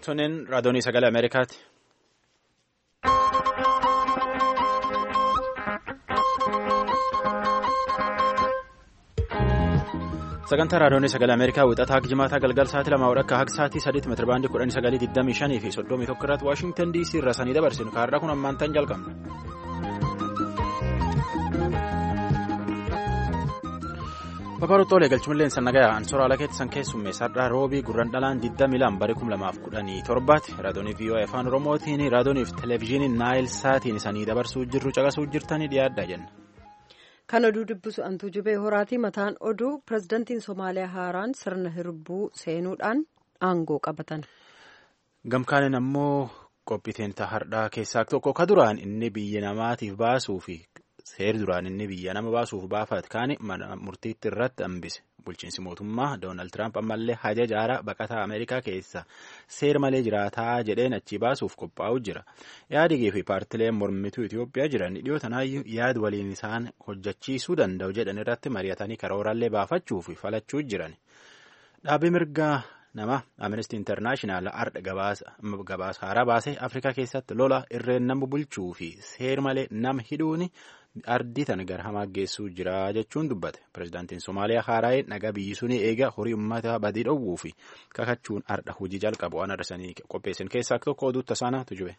Tunin raadiyoonii sagalee Ameerikaati. Sagantaa raadiyoonii sagalee Ameerikaa wixataa jimaataa galgal sa'aatii 2 akka haga sa'aatii 3 meetira baandii 1925 fi 31 irratti Waashingtan DC irraa sanii dabarsinu kaarraa kun ammaan tan jalqabna. Babarootoolee galchumallee sannagayaa ansoora lakeetti san keessummeessaadhaa roobii gurran dhalaan 22 bara 2017 raadiyoonii VOA afaan Oromootiin raadiyooniif televezyiiniin Naayil Saatiin sanii dabarsuu jirru caqasuu jirtanii dhiyaadhaa jenna. Kan oduu dubbisu Antuu Jubee Horaatii mataan oduu pirezidantiin Somaaliyaa haaraan sirna hirbuu seenuudhaan aangoo qabatan. Gamkaaniin ammoo qophiiteen hardhaa keessaa tokko ka duraan inni biyya namaatiif baasuu fi seer duraan inni biyya nama baasuuf baafate kaani mana murtiitti irratti hambise. Bulchiinsi mootummaa Doonaald Tiraamp ammallee hajajaara baqataa Ameerikaa keessa seer malee jiraataa jedheen achi baasuuf qophaa'u jira. Yaadigii fi paartileen mormituu Itoophiyaa jiran dhiyootanaayyuu yaad waliin isaan hojjechiisuu danda'u jedhan irratti mari'atanii karooraallee baafachuu fi falachuu jiran. Dhaabbii mirgaa nama Amnesty International ardha gabaasa haaraa baasee Afrikaa keessatti lola irreen nama bulchuu fi seer malee nama hidhuuni ardii tan gara hamaa geessuu jira jechuun dubbate. Pirezidaantiin Somaaliyaa haaraa'ee nagaa biyyi suni eega horii uummata badii dhowwuu fi kakachuun ardha hojii jalqabu waan arsanii qopheessan keessaa tokko oduu tasaanaa tujube.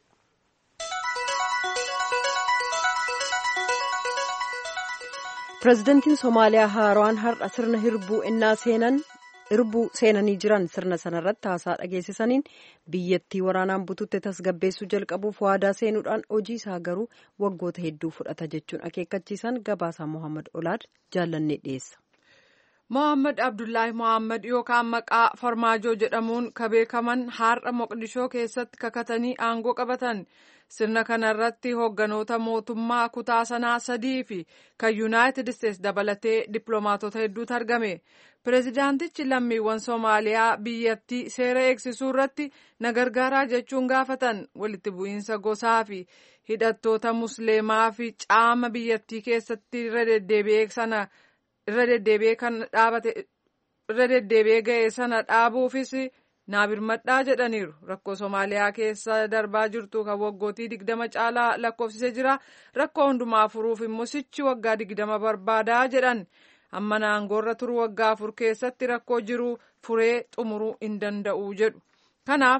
Pirezidaantiin Somaaliyaa haaraan har'a sirna hirbuu seenanii jiran sirna sanarratti haasaa dhageessisaniin biyyattii waraanaan bututte tasgabbeessuu jalqabuuf waadaa seenuudhaan hojii isaa garuu waggoota hedduu fudhata jechuun akeekkachiisan gabaasaa Mohaammed Olaad jaallannee dhiyeessa. Mohaammed Abdullaahi Mohaammed yookaan maqaa Farmaajoo jedhamuun ka beekaman har'a Moqdishoo keessatti kakatanii aangoo qabatan. Sirna kanarratti hoogganoota mootummaa kutaa sanaa 3 fi kan Yuunaayitid Isteetsi dabalatee dippiloomaatota hedduutu argame. Pireezidaantichi lammiiwwan Soomaaliyaa biyyattii seera eegsisuu irratti na gargaaraa jechuun gaafatan. Walitti bu'iinsa gosaa fi hidhattoota musliimaa fi caama biyyattii keessatti irra deddeebi'ee ga'e sana dhaabuufis naa birmadhaa jedhaniiru. Rakkoo Soomaaliyaa keessa darbaa jirtu kan waggootii 20 caalaa lakkoofsisee jira. Rakkoo hundumaa furuuf immoo sichi waggaa 20 barbaadaa jedhan. Amma aangoorra turu waggaa 4 keessatti rakkoo jiru furee xumuruu hin danda'u jedhu. Kanaaf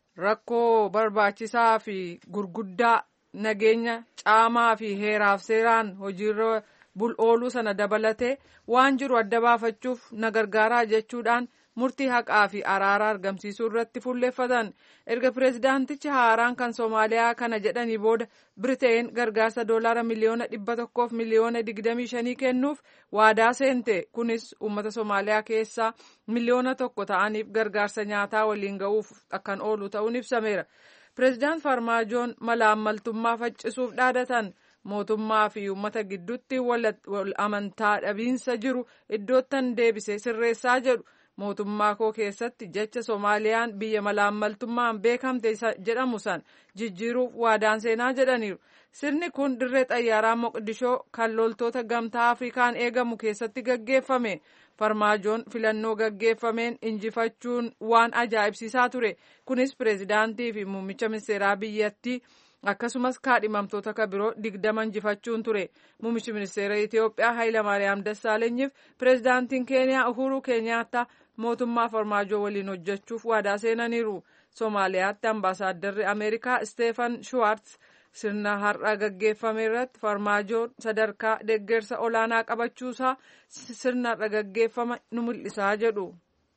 rakkoo barbaachisaa fi gurguddaa nageenya caamaa fi heeraaf seeraan hojiirra ooluu sana dabalatee waan jiru adda baafachuuf na gargaaraa jechuudhaan murtii haqaa fi araaraa argamsiisuu irratti fuulleeffatan. Erga pireezidaantichi haaraan kan Soomaaliyaa kana jedhanii booda Biriteen gargaarsa $100 miliyoona 100 miliyoona 25 kennuuf waadaa seente. Kunis uummata Soomaaliyaa keessaa miliyoona 1 ta'aniif gargaarsa nyaataa waliin ga'uuf akkan oolu ta'uun ibsameera. Pireezidaant Farmaajoon malaammaltummaa faccisuuf dhaadatan. Mootummaa fi uummata gidduutti wal amantaa dhabiinsa jiru iddoottan deebisee sirreessaa jedhu. Mootummaa koo keessatti jecha Soomaaliyaan biyya malaammaltummaan beekamte jedhamu san jijjiiruuf waadaan seenaa jedhaniiru. Sirni kun dirree xayyaaraa Moqdishoo kan loltoota gamtaa Afrikaan eegamu keessatti gaggeeffame. Farmaajoon filannoo gaggeeffameen injifachuun waan ajaa'ibsiisaa ture. Kunis pireezidaantii fi muummicha ministeeraa biyyattii akkasumas kaadhimamtoota kan biroo 20 injifachuun ture. Muummichi ministeera Itoophiyaa Hayilamaariyaam Dassaalenyiif pireezidaantiin Keeniyaa Uhuru Keenyaattaa mootummaa Farmaajoo waliin hojjechuuf waadaa seenaniiru. Soomaaliyaatti ambaasaaddarri Ameerikaa Steefan Shuwaartz sirna har'a gaggeeffame irratti Farmaajoon sadarkaa deeggarsa olaanaa qabachuusaa sirna har'a gaggeeffame nu mul'isaa jedhu.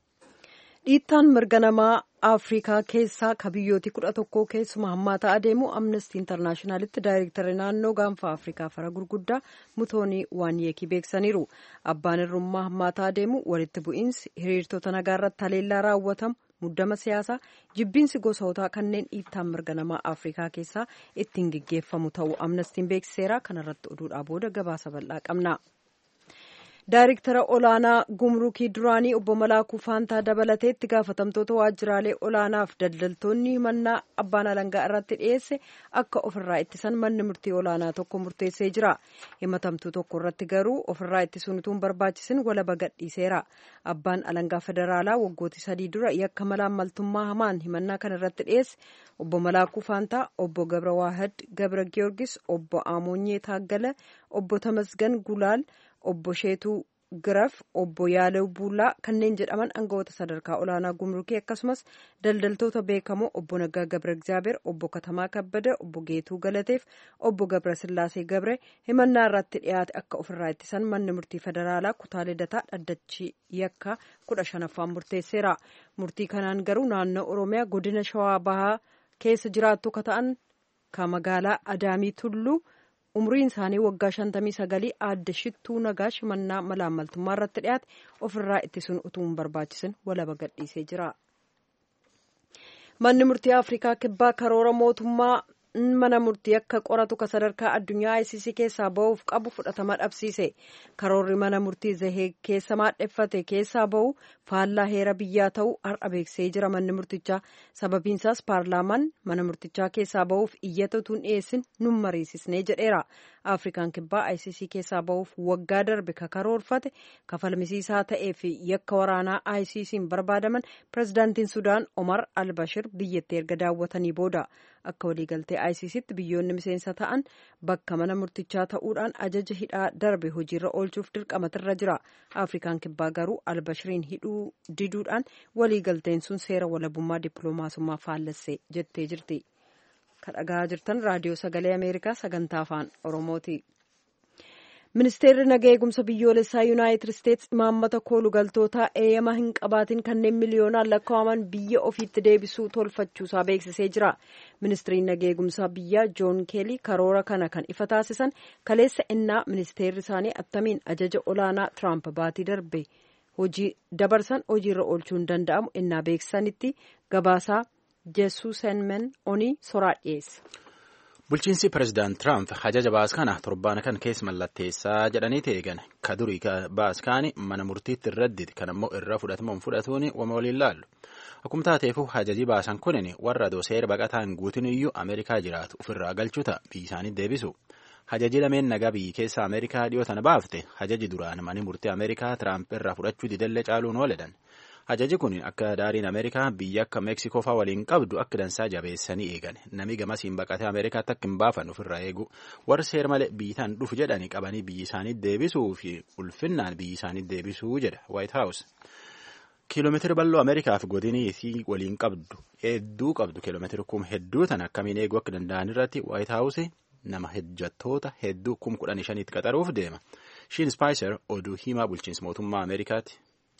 Dhiittaan mirga namaa Afrikaa keessaa ka biyyooti 11 keessumaa hammaataa adeemu Amnesty Internationalitti daayireektarri naannoo gaanfa Afrikaa fara gurguddaa Mutoonii Waanyeekii beeksaniiru. Abbaan irrummaa hammaataa adeemu walitti bu'iinsi hiriirtota nagaa irratti haleellaa raawwatamu muddama siyaasaa jibbiinsi gosootaa kanneen dhiittaan mirga namaa Afrikaa keessaa ittiin gaggeeffamu ta'uu Amnestiin beeksiseera. Kanarratti oduudhaa booda gabaasa bal'aa qabna. Daayiriktara olaanaa gumrukii duraanii obbo Malaakuu Faantaa dabalatee itti gaafatamtoota waajjiraalee olaanaaf daldaltoonni himannaa abbaan alangaa irratti dhiyeesse akka ofirraa ittisan manni murtii olaanaa tokko murteessee jira. Himatamtuu tokko irratti garuu ofirraa ittisuun utuu hin barbaachisin walaba gadhiiseera. Abbaan alangaa federaalaa waggooti 3 dura yakka malaammaltummaa hamaan himannaa kana irratti dhiyeesse obbo Malaakuu Faantaa, obbo Gabra Waahid Gabra Giyoorgis, obbo Amoonyee Taaggala, obbo Tamasgan Gulaal, obbo Sheetuu Giraf, obbo Yaalew Buulaa kanneen jedhaman aangawoota sadarkaa olaanaa gumrukii akkasumas daldaltoota beekamoo obbo Naggaa Gabra Egzaabeer, obbo Katamaa Kabbada, obbo Geetuu Galateef, obbo Gabra Sillaasee Gabre himannaa irratti dhiyaate akka ofirraa ittisan manni murtii federaalaa kutaa lidataa dhaddachi yakka 15ffaan murteesseera. Murtii kanaan garuu naannoo Oromiyaa godina Shawaa Bahaa keessa jiraattu ka ta'an ka magaalaa Adaamii Tulluu umriin isaanii waggaa 59 aadde Shittuu Nagaash himannaa malaammaltummaa irratti dhiyaate ofirraa ittisuun utuu hin barbaachisin walaba gadhiisee jira. Manni murtii Afrikaa kibbaa karoora mootummaa mana murtii akka qoratu ka sadarkaa addunyaa ICC keessaa ba'uuf qabu fudhatama dhabsiise. Karoorri mana murtii Zahee keessa maadheffate keessaa ba'u faallaa heera biyyaa ta'uu har'a beeksisee jira manni murtichaa. Sababiinsaas paarlaamaan mana murtichaa keessaa ba'uuf iyyata utuu hin dhiyeessin nun mariisisnee jedheera. Afrikaan kibbaa ICC keessaa ba'uuf waggaa darbe ka karoorfate kafalmisiisaa ta'ee fi yakka waraanaa ICC'n barbaadaman pirezidaantiin Sudaan Omar al-Bashir biyyatti erga daawwatanii booda akka waliigaltee ICC'tti biyyoonni miseensa ta'an bakka mana murtichaa ta'uudhaan ajaja hidhaa darbe hojiirra oolchuuf dirqamatirra jira. Afrikaan kibbaa garuu al-Bashiriin hidhuu diduudhaan waliigalteen sun seera walabummaa dippiloomaasummaa faallessee jettee jirti. Kadhagaa jirtan raadiyoo sagalee Ameerikaa sagantaa afaan Oromooti. Ministeerri nagaa eegumsa biyyoolessaa Yuunaayitid Isteetsi imaammata koolugaltootaa eeyyama hin qabaatin kanneen miliyoonaan lakkaa'aman biyya ofiitti deebisuu tolfachuusaa beeksisee jira. Ministeerri nagaa eegumsaa biyyaa Joon Keelii karoora kana kan ifa taasisan kaleessa innaa ministeerri isaanii attamiin ajaja olaanaa Tiraamp baatii darbe hojii dabarsan hojiirra oolchuu hin danda'amu innaa beeksisanitti gabaasaa Jesuusenmen Onii soraa dhiyeesse. Bulchiinsi pirezidaant Tiraamp ajaja baaskaana torbaana kan keessa mallatteessaa jedhanii teegan ka durii baaskaani mana murtiitti irradditi kan ammoo irra fudhatamuun fudhatuuni wama waliin laallu. Akkuma taateefu ajaji baasan kunin warra seera baqataan guutin iyyuu Ameerikaa jiraatu ofirraa galchuuta biyyi isaanii deebisu. Ajaji lameen nagaa biyyi keessa Ameerikaa dhiyoo tana baafte ajaji duraan mani murtii Ameerikaa Tiraamp irraa fudhachuu didallee caaluun ooledan. Ajaji kun akka daariin Ameerikaa biyya akka Meeksikoo fa'aa waliin qabdu akka dansaa jabeessanii eegan namni gamasiin baqatee Ameerikaatti akka hin baafan ofirraa eegu warri seera malee biyyitaan dhufu jedhanii qabanii biyyi isaanii deebisuu fi ulfinnaan biyyi isaanii deebisuu jedha White House. Kiiloomeetira bal'oo Ameerikaaf godinii isii waliin qabdu hedduu qabdu kiiloomeetira kum hedduu tan akkamiin eeguu akka danda'an irratti White House nama hojjettoota hedduu 15,000 qaxaruuf deema. Shiin Spaayiser oduu himaa bulchiinsa mootummaa Ameerikaati.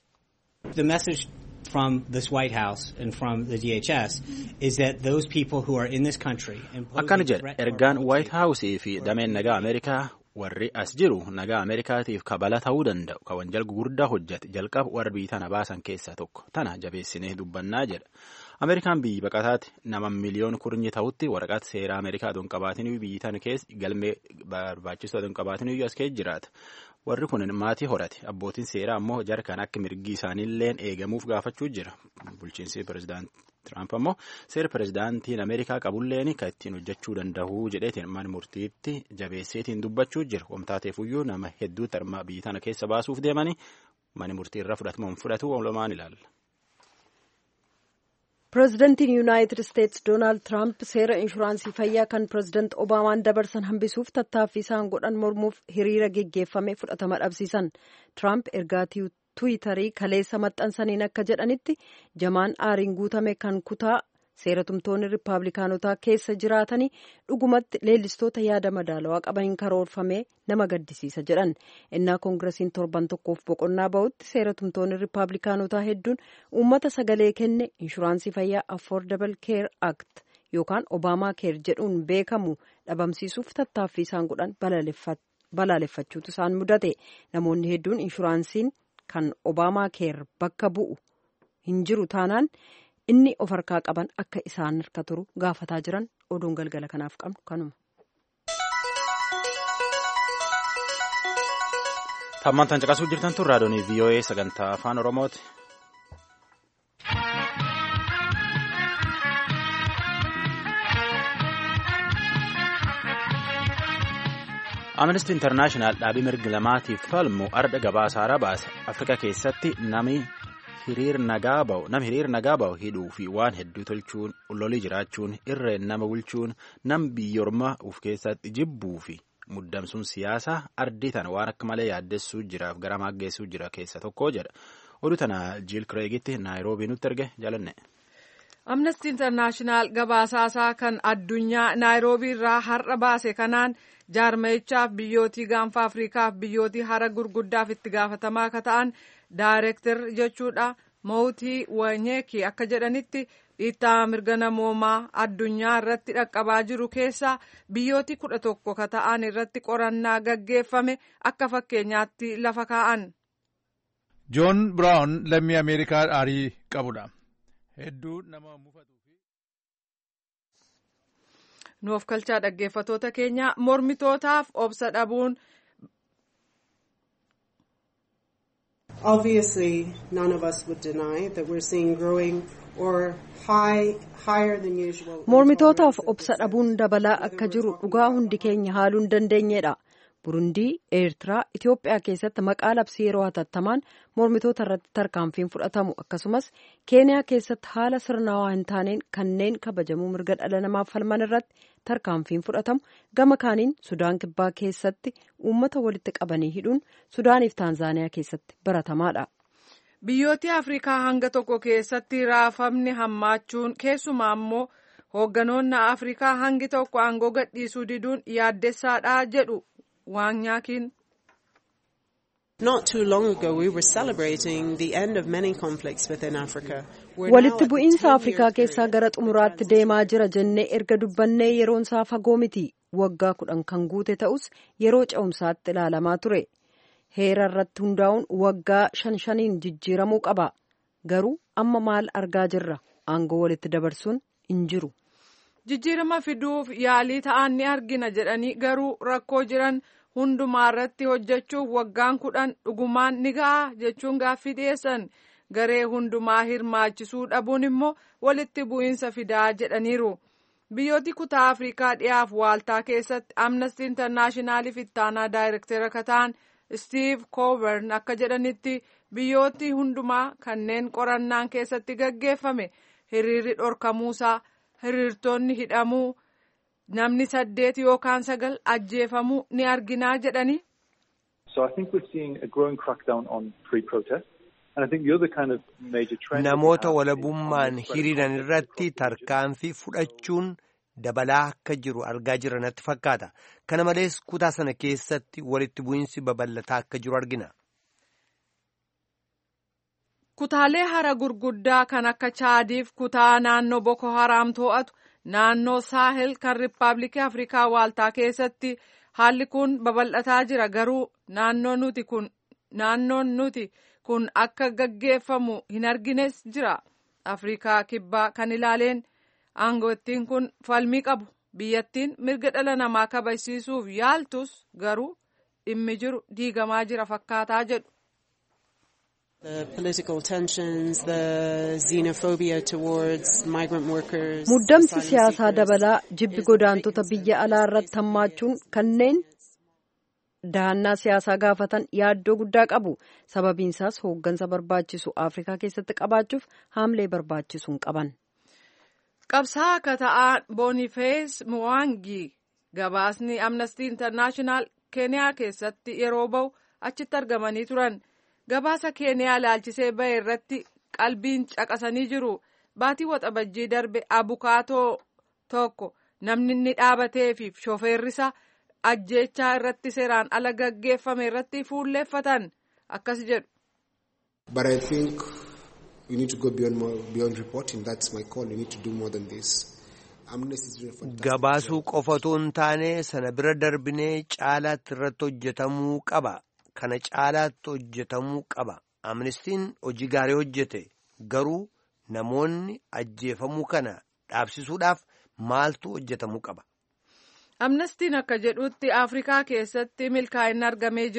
The message from this White House and from the DHS is that those people who are in this country akkana jedha ergaan White House fi dameen nagaa Ameerikaa warri as jiru nagaa Ameerikaatiif kabala ta'uu danda'u ka wanjal gurguddaa hojjate jalqaba warra biyyi tana baasan keessaa tokko tana jabeessinee dubbannaa jedha. Ameerikaan biyyi baqataati nama miliyoon kurnyi ta'utti waraqaata seeraa Ameerikaa don qabaatin biyyi tana keessa galmee barbaachisoo don qabaatin as keessa jiraata. Warri kun maatii horate abbootiin seeraa ammoo jarkaan akka mirgi isaaniilleen eegamuuf gaafachuu jira. Bulchiinsi pirezidaant Tiraamp ammoo seera pirezidaantiin Ameerikaa qabulleen kan ittiin hojjechuu danda'u jedheetiin mana murtiitti jabeesseetiin dubbachuu jira. Wamtaateefuyyuu nama hedduu tarmaa biyyi tana keessa baasuuf deemanii mana murtii irra fudhatamuun fudhatu walumaan ilaalla. Pireezidantiin Yuunaayitid Isteetsi Doonaald Tiraamp seera inshuraansii fayyaa kan pireezidaant Obaamaan dabarsan hambisuuf tattaaffii isaan godhan mormuuf hiriira geggeeffame fudhatama dhabsiisan. Tiraamp ergaa Tiwiitarii kaleessa maxxansaniin akka jedhanitti jamaan aariin guutame kan kutaa seeratumtoonni Rippaabilikaanotaa keessa jiraatanii dhugumatti leellistoota yaada madaalawaa qabaniin karoorfame nama gaddisiisa jedhan. Innaa koongiresiin torban tokkoof boqonnaa ba'utti seeratumtoonni Rippaabilikaanotaa hedduun uummata sagalee kenne inshuraansii fayyaa Affordable Care Act yookaan Obaamaa Care jedhuun beekamu dhabamsiisuuf tattaaffii isaan godhan balaaleffachuutu isaan mudate. Namoonni hedduun inshuraansiin kan Obaamaa Care bakka bu'u hin jiru taanaan inni of harkaa qaban akka isaan harka turu gaafataa jiran oduun galgala kanaaf qabnu kanuma. Tammaan tan caqasuu jirtan tun raadiyoonii VOA sagantaa afaan Oromooti. Amnesty International dhaabii mirga namaatiif falmu arda gabaasaa baase Afrikaa keessatti namni hiriir nagaa ba'u hidhuu fi waan hedduu tolchuun lolii jiraachuun irreen nama bulchuun nam biyyoormaa of keessatti jibbuu fi muddamsuun siyaasaa ardii tana waan akka malee yaaddessuu jiraaf gara maaggeessuu jira keessa tokko jedha. Oduu tana Jiil Kireegitti Naayiroobii nutti erge jaalanne. Amnesty International gabaasaasaa kan addunyaa Naayiroobii irraa har'a baase kanaan jaarmayichaaf biyyootii gaanfa Afriikaaf biyyootii hara gurguddaaf itti gaafatamaa akka ta'an daayirektar jechuudha Mawutii Wanyeeki akka jedhanitti dhiittaa mirga namoomaa addunyaa irratti dhaqqabaa jiru keessa biyyootii 11 ka ta'an irratti qorannaa gaggeeffame akka fakkeenyaatti lafa kaa'an. Joon Biraawun lammii Ameerikaa aarii qabudha. Hedduu nama mufatu fi nuuf kalchaa dhaggeeffatoota keenya mormitootaaf obsa dhabuun. Obviously, none of us would deny that we're seeing growing or higher than usual. Mormitootaaf obsa dhabuun dabalaa akka jiru dhugaa hundi keenya haaluu hin dandeenyedha. Burundii, Eertiraa, Itoophiyaa keessatti maqaa labsii yeroo hatattamaan mormitoota irratti tarkaanfiin fudhatamu akkasumas Keeniyaa keessatti haala sirnawaa hin taaneen kanneen kabajamuu mirga dhala namaaf falman irratti tarkaanfiin fudhatamu gama kaaniin Sudaan Kibbaa keessatti uummata walitti qabanii hidhuun Sudaaniif Taanzaaniyaa keessatti baratamaadha. Biyyooti Afrikaa hanga tokko keessatti raafamni hammaachuun keessumaa immoo hoogganoonni Afrikaa hangi tokko aangoo gadhiisuu diduun yaaddessaadha jedhu. Not too long ago we were celebrating the end of many conflicts within Africa. Walitti bu'iinsa Afrikaa keessaa gara xumuraatti deemaa jira jennee erga dubbannee yeroon isaa fagoo miti. Waggaa 10 kan guute ta'us yeroo ce'umsaatti ilaalamaa ture. Heera irratti hundaa'uun waggaa 5 jijjiiramuu qaba. Garuu amma maal argaa jirra? Aangoo walitti dabarsuun hin jiru. Jijjiirama fiduuf yaalii ta'an ni argina jedhanii garuu rakkoo jiran hundumaa irratti hojjechuuf waggaan 10 dhugumaan ni ga'a jechuun gaaffii dhiyeessan. Garee hundumaa hirmaachisuu dhabuun immoo walitti bu'iinsa fidaa jedhaniiru. Biyyooti kutaa Afrikaa dhiyaaf waaltaa keessatti Amnesty Internationaliif ittaanaa daayirektara akka ta'an Steve Coburn akka jedhanitti biyyooti hundumaa kanneen qorannaan keessatti gaggeeffame hiriirri dhorkamuusaa. Hiriirtonni hidhamuu namni 8 yookaan 9 ajjeefamuu ni arginaa jedhani. So I think we're seeing a growing crackdown on free protest and I think the other kind of major trend. Namoota walabummaan hiriiran irratti tarkaanfii fudhachuun dabalaa akka jiru argaa jiranitti fakkaata. Kana malees kutaa sana keessatti walitti bu'iinsi babal'ataa akka jiru argina. Kutaalee hara gurguddaa kan akka Chaadiif kutaa naannoo Boko Haram to'atu naannoo Saahel kan Riippaabilikii Afrikaa waaltaa keessatti haalli kun babal'ataa jira garuu naannoon nuti kun akka gaggeeffamu hin argines jira. Afrikaa kibbaa kan ilaaleen aangoottiin kun falmii qabu. Biyyattiin mirga dhala namaa kabajsiisuuf yaaltus garuu dhimmi jiru diigamaa jira fakkaataa jedhu. The political tensions, the xenophobia towards migrant workers. Muddamsi siyaasaa dabalaa jibbi godaantota biyya alaa irratti hammaachuun kanneen dahannaa siyaasaa gaafatan yaaddoo guddaa qabu. Sababiinsaas hooggansa barbaachisu Afrikaa keessatti qabaachuuf haamlee barbaachisuun qaban. Qabsaa akka ta'an Boniface Mwangi gabaasni Amnesty International Keeniyaa keessatti yeroo ba'u achitti argamanii turan. Gabaasa Keeniyaa ilaalchisee bahe irratti qalbiin caqasanii jiru. Baatii waxabajjii darbe abukaatoo tokko namni inni dhaabatee fi shofeerrisa ajjeechaa irratti seeraan ala gaggeeffame irratti fuulleeffatan akkas jedhu. But I think we need to go beyond reporting. That's my call. We need to do more than this. Gabaasuu qofatu hin taane sana bira darbinee caalaatti irratti hojjetamuu qaba. Kana caalaatti hojjetamuu qaba. Amnestiin hojii gaarii hojjete garuu namoonni ajjeefamuu kana dhaabsisuudhaaf maaltu hojjetamuu qaba. Amnestiin akka jedhutti Afrikaa keessatti milkaa'inni argamee jira.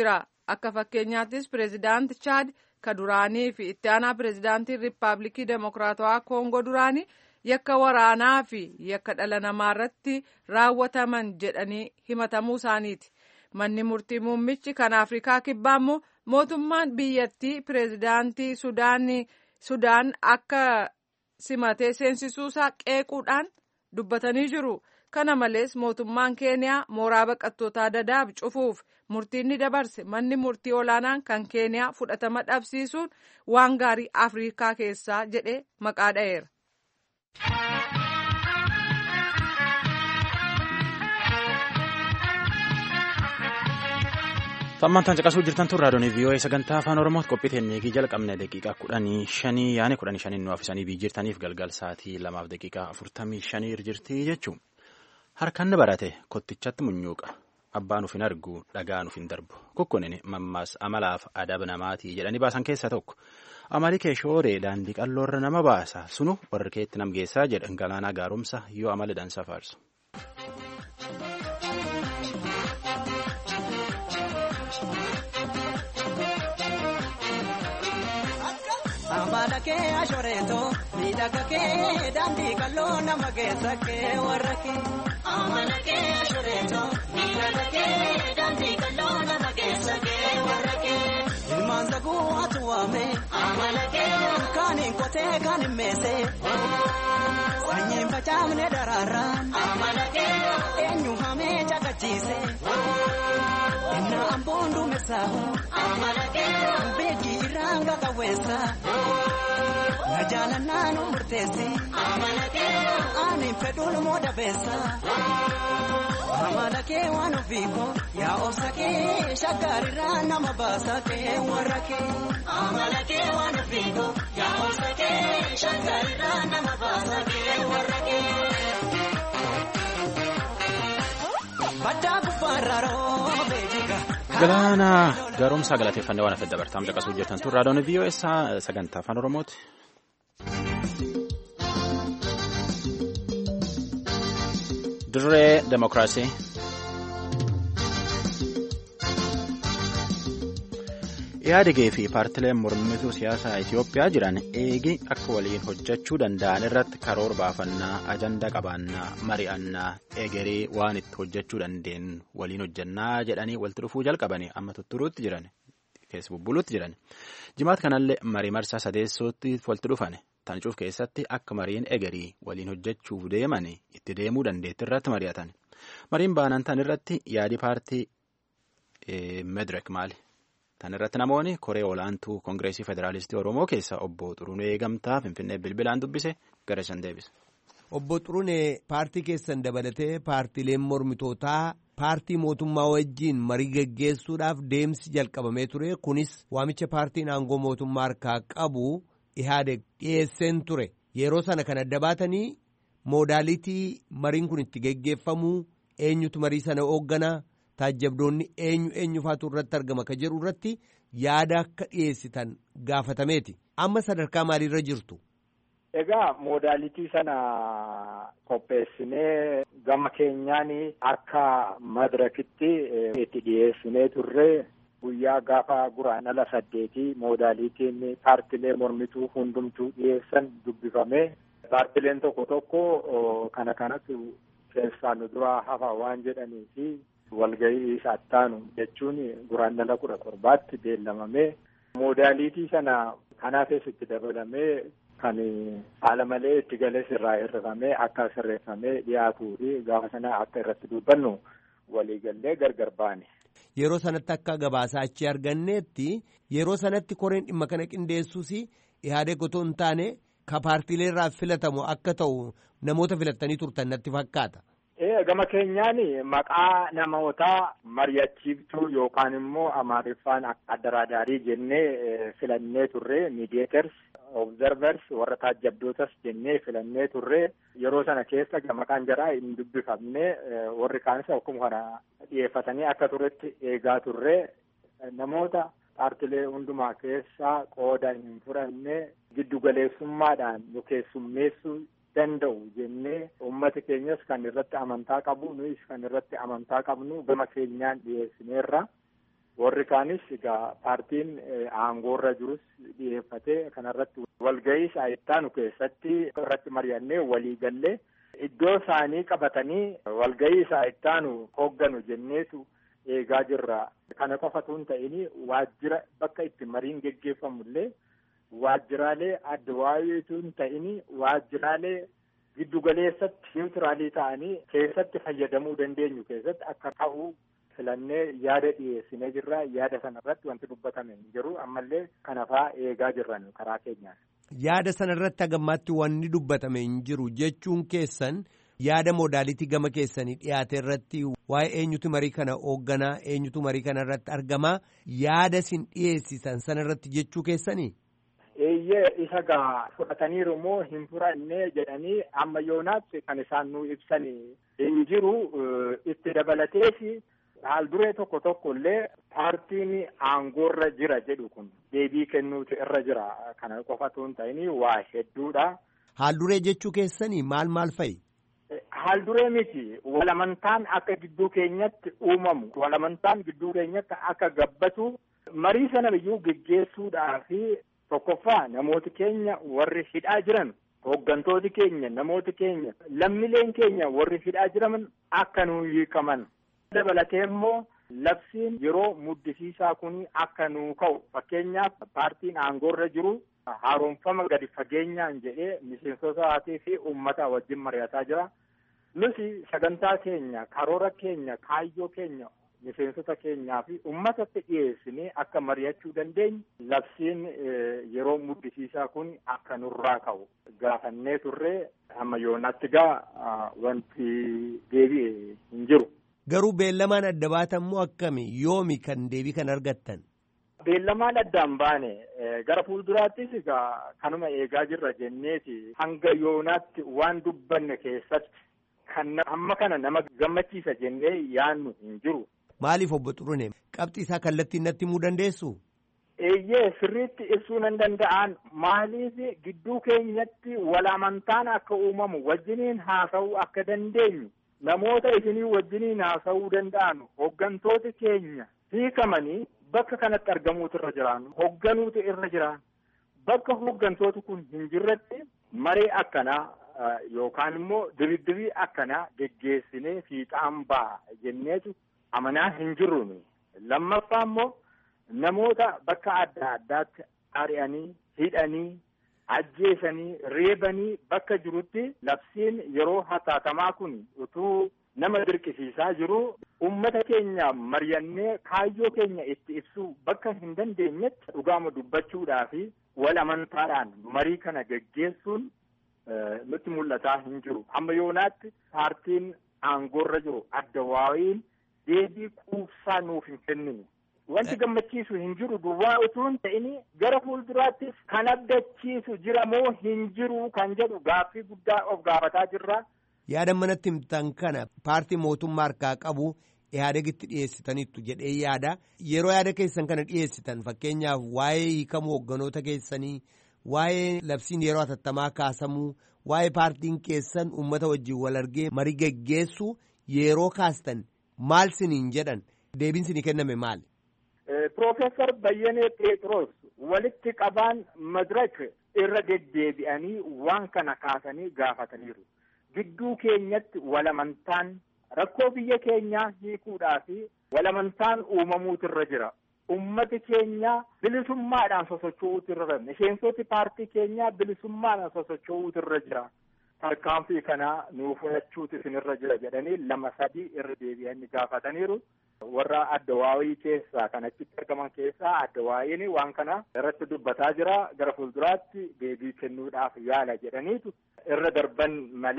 Akka fakkeenyaattis pireezidaanti Chaad ka duraanii fi itti aanaa pireezidaantii Riippaabilikii Demokiraatawaa Koongoo duraanii yakka waraanaa fi yakka dhala namaa irratti raawwataman jedhanii himatamuu isaaniiti. Manni murtii muummichi kan Afrikaa Kibbaa immoo mootummaan biyyattii pireezidaantii Sudaan akka simatee seensisuusaa qeequudhaan dubbatanii jiru. Kana malees mootummaan Keeniyaa mooraa baqattootaa Dadaab cufuuf murtiin ni dabarse. Manni murtii olaanaan kan Keeniyaa fudhatama dhabsiisuun waan gaarii Afrikaa keessaa jedhee maqaa dha'eera. Tammantaan caqasuu jirtan tun raadiyoon VOA sagantaa afaan Oromootti qophii teennee jalqabne daqiiqaa 15 yaani 15 nu afisanii bii jirtaniif galgal sa'aatii 2 daqiiqaa 45 jirti jechuun. Harkaan barate kottichatti munyuuqa. Abbaan uf hin argu dhagaan uf hin darbu. Kukkunin mammaas amalaaf adaba namaatii jedhanii baasan keessaa tokko. Amali kee shooree daandii qalloorra nama baasa. Sunu warri keetti nam geessaa jedhan galaanaa gaarumsa yoo amala dansa faarsu. Amala kee ashooreeto miidhaga kee daandii qal'oo nama geessa kee warra kee. Amala kee ashooreeto miidhaga kee daandii qal'oo nama geessa kee warra kee. Ilmaan saguu atu waame. Amala kee kaaniin kotee kaaniin meesee. Sanyiin facaafne daraaraan. Amala kee eenyu hamee caqachiise. Inna amboon duumessaahu. Amala kee beekii irraan qaqawweessa. Na jaalannaan murteessi. Amala kee aaniin fedhuun mooda beessa. Amala kee waan ofiiko yaa obsa kee shaggaarirraa nama baasa kee warra kee. Amala kee waan ofiiko yaa obsa kee shaggaarirraa nama baasa kee warra kee. Baddaa gubbaarra roobee jiga. Galaana gaaromsaa galateeffannee waan afet dabartaam caqasuu jirtan tun raadiyoon VOA sagantaa afaan Oromooti. Dirree Demokiraasii. Ihaadigee fi paartileen mormituu siyaasaa Itoophiyaa jiran eegi akka waliin hojjechuu danda'an irratti karoora baafannaa, ajandaa qabaannaa, mari'annaa, egeree waan itti hojjechuu dandeenyu waliin hojjannaa jedhanii walitti dhufuu jalqabanii amma tutturuutti jiran, keessa bubbuluutti jiran. Jimaata kanallee marii marsaa sadeessootti walitti dhufan. Tancuuf keessatti akka mariin egerii waliin hojjechuuf deeman itti deemuu dandeetti irratti mari'atan. Mariin baanan tan irratti yaadi paartii Medirek maali? Tan irratti namoonni koree olaantuu Koongireesii Federaalistii Oromoo keessa obbo Xurunee Gamtaa Finfinnee bilbilaan dubbise gara isaan deebise. Obbo Xurunee paartii keessan dabalatee paartiileen mormitootaa paartii mootummaa wajjiin marii geggeessuudhaaf deemsi jalqabamee ture. Kunis waamicha paartiin aangoo mootummaa harkaa qabu Ihaadeg dhiyeesseen ture. Yeroo sana kan adda baatanii moodaalitii mariin kun itti geggeeffamuu eenyutu marii sana hoogganaa taajjabdoonni eenyu faatu irratti argama ka jedhu irratti yaada akka dhiyeessitan gaafatameeti. Amma sadarkaa maaliirra jirtu? Egaa moodaalitii sana qopheessinee gama keenyaan akka madirakitti itti dhiyeessinee turre. Guyyaa gaafa guraandhala 8 moodaalitiin paartilee mormituu hundumtuu dhiyeessan dubbifame. Paartileen tokko kana kanatti keessaa nu duraa hafa waan jedhanii fi walgahii isattaanu jechuun guraandhala 17tti beellamame. Moodaalitii sana kanaaf itti dabalamee kan haala malee itti galee sirraa hirrifamee akka sirreeffamee dhiyaatuu fi gaafa sana akka irratti dubbannu waliigallee gargar baane. Yeroo sanatti akka gabaasaa achi arganneetti yeroo sanatti koreen dhimma kana qindeessuus Ihaadeg otoo hin taane ka paartiilee irraa filatamu akka ta'u namoota filattanii turtan natti fakkaata. Gama keenyaan maqaa namootaa mari'achiiftuu yookaan immoo amaariffaan addaraadaarii jennee filannee turre mediators, observers warra taajjabdootas jennee filannee turre. Yeroo sana keessa maqaan jaraa hin dubbifamne warri kaanis akkuma kana dhiyeeffatanii akka turetti eegaa turre. Namoota paartilee hundumaa keessaa qooda hin fudhanne giddugaleessummaadhaan nu keessummeessuu danda'u jennee uummata keenyas kan irratti amantaa qabu nuyis kan irratti amantaa qabnu gama keenyaan dhiyeessineerra. Warri warri kaanis egaa paartiin aangoorra jirus dhiyeeffatee kanarratti walgahii saayittaanu keessatti irratti mari'annee walii gallee iddoo isaanii qabatanii walgahii saayittaanu hoogganu jenneetu eegaa jirra. Kana qofatu hin ta'in waajjira bakka itti mariin geggeeffamullee waajjiraalee adda waayeetu hin ta'in waajjiraalee giddugaleessatti niwutiraalii ta'anii keessatti fayyadamuu dandeenyu keessatti akka ta'u filannee yaada dhiyeessinee jirra. Yaada sanarratti wanti dubbatame hin jiru. Ammallee kanafaa eegaa jirran karaa keenyaan. Yaada sanarratti hagammaatti wanni dubbatame hin jiru jechuun keessan yaada moodaalitii gama keessanii dhiyaate irratti waa'ee eenyutu marii kana hoogganaa eenyutu marii kana irratti argamaa yaada isin dhiyeessisan sanarratti jechuu keessanii? Eeyyee isa gaa fudhataniiru moo hin fudhannee jedhanii amma yoonaatti kan isaan nu ibsan hin jiru. Itti dabalatees haal duree tokko illee paartiin aangoorra jira jedhu kun deebii kennuutu irra jira. Kana qofatu hin ta'in waa hedduudha. Haal duree jechuu keessanii maal fa'i? Haal duree miti walamantaan akka gidduu keenyatti uumamu walamantaan gidduu keenyatti akka gabbatu marii sana biyyuu geggeessuudhaafi tokkoffaa namooti keenya warri hidhaa jiran hooggantooti keenya namooti keenya lammileen keenya warri hidhaa jiran akka nuu hiikaman dabalatee immoo labsiin yeroo muddisiisaa kun akka nuu ka'u fakkeenyaaf paartiin aangoorra jiru haaromfama gadi fageenyaan jedhee miseensotaatii fi uummata wajjin mari'ataa jira. Nuti sagantaa keenya karoora keenya kaayyoo keenya miseensota keenyaa fi uummatatti dhiyeessinee akka mari'achuu dandeenyu labsiin yeroo muddisiisaa kun akka nurraa ka'u gaafannee turree amma yoonaatti wanti deebi'e hin jiru. Garuu beellamaan adda baatan moo akkami yoomi kan deebii kan argattan? Beellamaan addaan baane gara fuulduraattis kanuma eegaa jirra jenneeti hanga yoonaatti waan dubbanne keessatti kan amma kana nama gammachiisa jennee yaannu hin jiru. Maaliif obbo Xurune qabxii isaa kallattiin natti himuu dandeessu? Eeyyee sirriitti ibsuu nan danda'an maaliif gidduu keenyatti walamantaan akka uumamu wajjiniin haasa'uu akka dandeenyu namoota isinii wajjiniin haasa'uu danda'an hooggantooti keenya hiikamanii bakka kanatti argamuutu irra jiraan hoogganuutu irra jiraan bakka hooggantooti kun hin jirretti maree akkanaa yookaan immoo diriirii akkanaa geggeessinee fiixaan ba'a jenneetu amanaa hin jirru. Lammaffaa immoo namoota bakka adda addaatti ari'anii hidhanii ajjeesanii reebanii bakka jirutti labsiin yeroo hatattamaa kun utuu nama dirqisiisaa jiru ummata keenya mari'annee kaayyoo keenya itti ibsuu bakka hin dandeenyetti dhugaama dubbachuudhaa fi wal amantaadhaan marii kana geggeessuun nutti mul'ataa hin jiru. Amma yoonaatti paartiin aangoorra jiru adda waa'iin deebii quubsaa nuuf hin kennine. Wanti gammachiisu hin jiru duwwaa utuu hin ta'in gara fuulduraattis kan abdachiisu jira moo hin jiru kan jedhu gaaffii guddaa of gaafataa jirra. Yaada manatti himtan kana paartii mootummaa harkaa qabu Ihaadegitti dhiyeessitaniittu jedhee yaada. Yeroo yaada keessan kana dhiyeessitan fakkeenyaaf waa'ee hiikamuu hoogganoota keessanii waa'ee labsiin yeroo hatattamaa kaasamuu waa'ee paartiin keessan uummata wajjin wal argee marii geggeessu yeroo kaastan maal siniin jedhan deebiin sinii kenname maal? Profeesar Bayyanee Pheexroos walitti qabaan madirak irra deddeebi'anii waan kana kaasanii gaafataniiru. Gidduu keenyatti walamantaan rakkoo biyya keenyaa hiikuudhaa fi walamantaan uumamuutu irra jira. Ummati keenya bilisummaadhaan sosocho'uutu irra jira. Miseensoti paartii keenyaa bilisummaadhaan sosocho'uutu irra jira. Tarkaanfii kanaa nuuf fudhachuutu isinirra jira jedhanii 2-3 irra deebi'anii gaafataniiru. Warra adda waa'ii keessaa kan achitti argaman keessaa adda waa'iin waan kana irratti dubbataa jira. Gara fuulduraatti deebii kennuudhaaf yaala jedhaniitu irra darban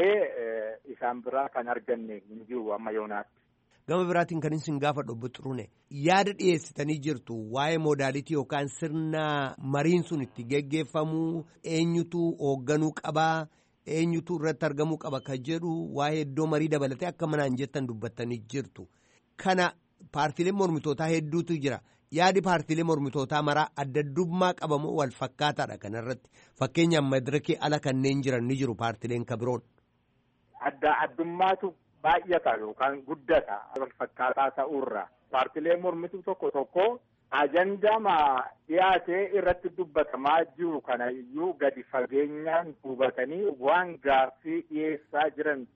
malee isaan biraa kan arganne hin jiru amma yoonaatti. Gama biraatiin kan isin gaafadhu obbo Xurune yaada dhiyeessitanii jirtu waa'ee moodaalitii yookaan sirna mariin sun itti geggeeffamuu eenyutu hoogganuu qabaa eenyutu irratti argamuu qaba kan jedhu waa'ee iddoo marii dabalatee akka manaan jettan dubbattanii jirtu. Kana paartiileen mormitootaa hedduutu jira. Yaadi paartiilee mormitootaa maraa adda addummaa qabamoo wal fakkaataadha kanarratti. Fakkeenyaaf madirakii ala kanneen jiran ni jiru paartiileen kabiroon. Adda addummaatu baay'ata yookaan guddata wal fakkaataa ta'uurra. paartilee mormituu tokko ajandaama dhiyaatee irratti dubbatamaa jiru kana iyyuu gadi fageenyaan hubatanii waan gaaffii dhiyeessaa jiran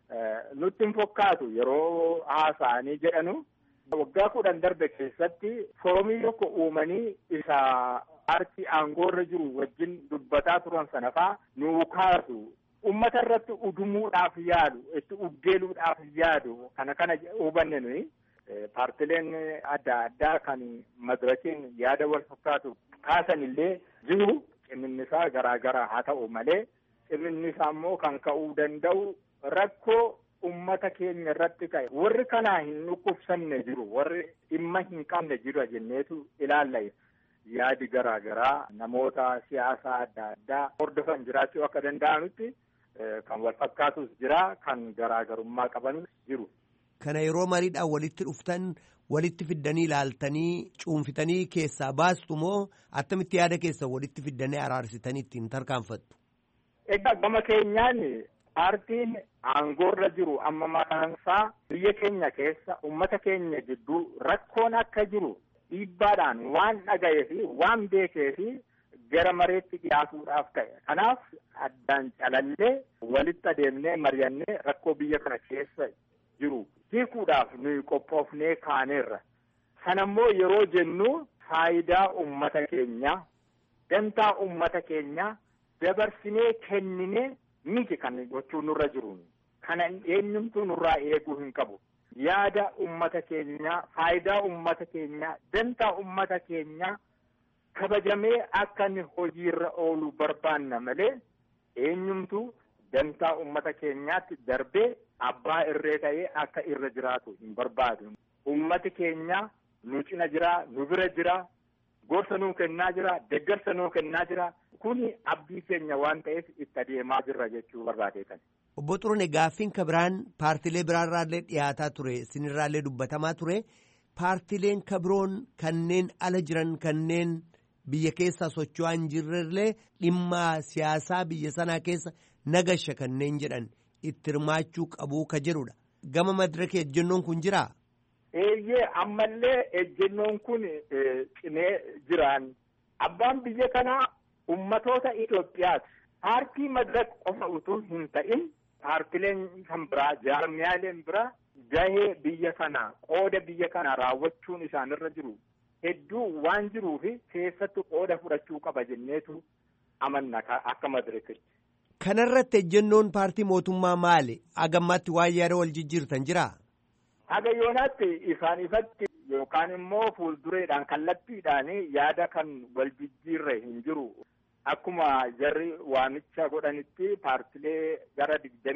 nutti hin fakkaatu yeroo haasa'anii jedhanu. Waggaa 10 darbe keessatti foorumii tokko uumanii isa paartii aangoorra jiru wajjin dubbataa turan sanafaa nuu kaasu. Ummata irratti udumuudhaaf yaadu, itti uggeeluudhaaf yaadu kana hubanne nuyi. Paartileen adda addaa kan madirakiin yaada wal fakkaatu kaasan illee jiru. Cimminnisaa garaagaraa haa ta'u malee cimminnisaa immoo kan ka'uu danda'u rakkoo ummata keenya irratti ka'e. Warri kanaa hin dhukkubsanne jiru, warri dhimma hin qabne jiru jenneetu ilaalla. Yaadi garaagaraa namoota siyaasaa adda addaa hordofan jiraachuu akka danda'anutti kan wal fakkaatus jira, kan garaagarummaa qabanus jiru. Kana yeroo mariidhaan walitti dhuftan walitti fiddanii ilaaltanii cuunfitanii keessaa baastu moo attamitti yaada keessa walitti fiddanii araarsitanii ittiin tarkaanfattu? Egaa gama keenyaan paartiin aangoorra jiru amma maqaansaa biyya keenya keessa uummata keenya gidduu rakkoon akka jiru dhiibbaadhaan waan dhaga'ee fi waan beekee fi gara mareetti dhiyaatuudhaaf ta'e. Kanaaf addaan calallee walitti adeemnee mari'annee rakkoo biyya kana keessa jiru hiikuudhaaf nuyi qophoofnee kaaneerra. Sanammoo yeroo jennu faayidaa uummata keenyaa, dantaa uummata keenyaa dabarsinee kenninee miti kan gochuu nurra jiru. Kana eenyumtuu nurraa eeguu hin qabu. Yaada uummata keenyaa, faayidaa uummata keenyaa, dantaa uummata keenyaa kabajamee akka inni hojiirra oolu barbaanna malee eenyumtuu dantaa uummata keenyaatti darbee abbaa irree ta'ee akka irra jiraatu hin barbaadu. Uummati keenya nu cina jira, nu bira jira, gorsa nuu kennaa jira, deeggarsa nuu kennaa jira. Kuni abdii keenya waan ta'eef itti adeemaa jirra jechuu barbaadeetan. Obbo Xurune gaaffiin kabiraan paartilee biraarraallee dhiyaataa ture, isinirraallee dubbatamaa ture. Paartileen kabiroon kanneen ala jiran kanneen biyya keessa socho'aa hin jirrellee dhimma siyaasaa biyya sanaa keessa nagasha kanneen jedhan itti hirmaachuu qabuu ka jedhudha. Gama madiraka ejjennoon kun jiraa? Eeyyee ammallee ejjennoon kun cimee jiraan. Abbaan biyya kanaa ummatoota Itoophiyaati. Paartii madiraka qofa utuu hin ta'in paartileen kan biraa, jaarmiyaaleen biraa gahee biyya kanaa, qooda biyya kanaa raawwachuun isaanirra jiru hedduu waan jiruufi keessattuu qooda fudhachuu qaba jenneetu amanna akka madirakaatti. Kanarratti ejjennoon paartii mootummaa maali? Agammaatti waan yaada wal jijjiirtan jiraa? Haga yoonaatti ifaan ifatti yookaan immoo fuuldureedhaan kallattiidhaan yaada kan wal jijjiirre hin jiru. Akkuma jarri waamicha godhanitti paartilee gara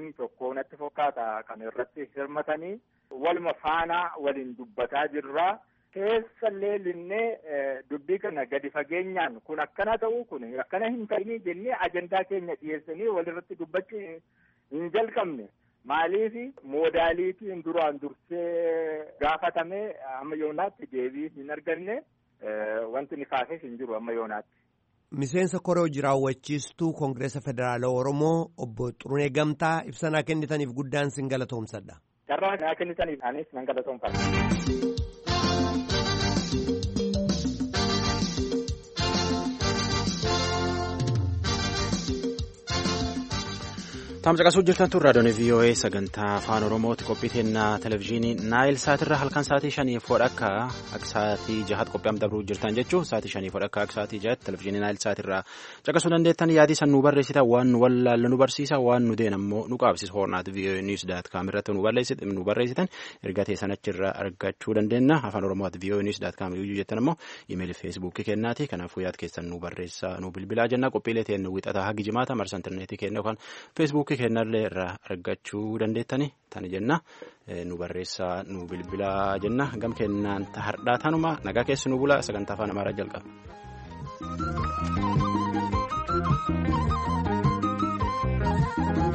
21 natti fakkaata kan irratti hirmatanii waluma faanaa waliin dubbataa jirra. Keessallee linnee dubbii kana gadi fageenyaan kun akkana ta'uu kun akkana hin ta'inii jennee ajandaa keenya dhiyeessanii walirratti dubbachuu hin jalqabne. Maaliif moodaaliitiin duraan dursee gaafatame amma yoonaatti deebii hin arganne wanti ni kaasee hin jiru amma yoonaatti. Miseensa koree hojii raawwachiistuu Koongireesa Federaalaa Oromoo obbo Xurunee Gamtaa ibsa kennitaniif guddaan sin galatoomsadha. Carraa naa kennitaniif anis nan galatoomfadha. Tamsaqasuu jirtan tun raadiyoon VOA sagantaa afaan Oromooti qophii teennaa televizyiinii Naayil Saatirraa halkan sa'aatii 5 akka sa'aatii 6 qophi'am dabruu jirtan jechuun sa'aatii 5 akka sa'aatii 6 televizyiinii Naayil Saatirraa caqasuu dandeettan yaadii san nu barreessita waan nu wallaalle nu barsiisa waan nu deen ammoo nu qaabsisa hornaat voanews.com irratti nu barreessitan erga teessan achirraa argachuu dandeenya afaan Oromoot voanews.com iyyuu jettan ammoo iimeelii feesbuukii kennaati kanaafuu yaad keessan nu barreessaa nu bilbilaa jenna qophiilee teenna wixataa hagi jimaata marsa intarneetii kenna yookaan feesbuukii kennallee irraa argachuu dandeettani tani jenna nu barreessaa nu bilbilaa jenna gam kennaan hardhaa tanuma nagaa keessi nu bulaa sagantaa afaan amaaraa jalqaba.